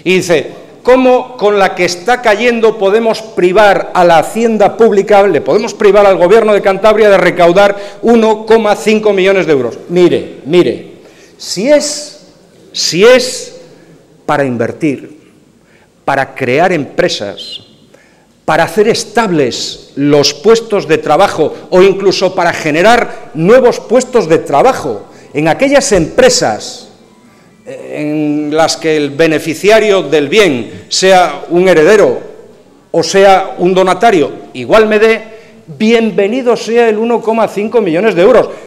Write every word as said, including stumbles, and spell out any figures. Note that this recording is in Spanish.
Y dice, ¿cómo con la que está cayendo podemos privar a la hacienda pública, le podemos privar al Gobierno de Cantabria de recaudar uno coma cinco millones de euros? Mire, mire, si es, si es para invertir, para crear empresas, para hacer estables los puestos de trabajo o incluso para generar nuevos puestos de trabajo en aquellas empresas en las que el beneficiario del bien sea un heredero o sea un donatario, igual me dé, bienvenido sea el uno coma cinco millones de euros.